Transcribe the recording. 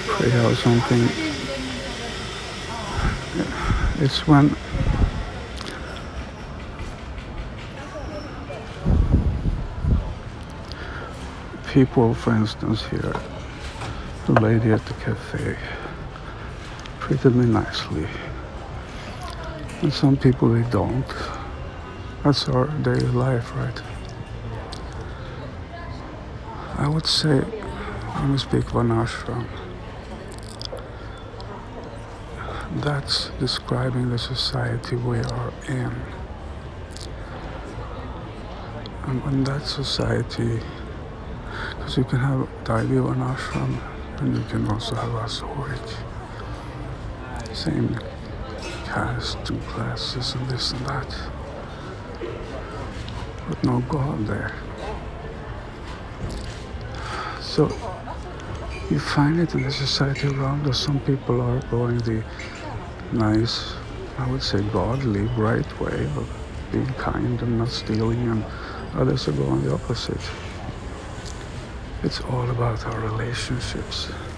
prayer or something. It's when people, for instance, here, the lady at the cafe treated me nicely, and some people they don't. That's our daily life, right? I would say, when we speak of an ashram, that's describing the society we are in. And when that society, because you can have the idea of an ashram, and you can also have asuric, same caste and classes and this and that, but no God there. So you find it in the society around us. Some people are going the nice, I would say godly, right way of being kind and not stealing, and others are going the opposite. It's all about our relationships.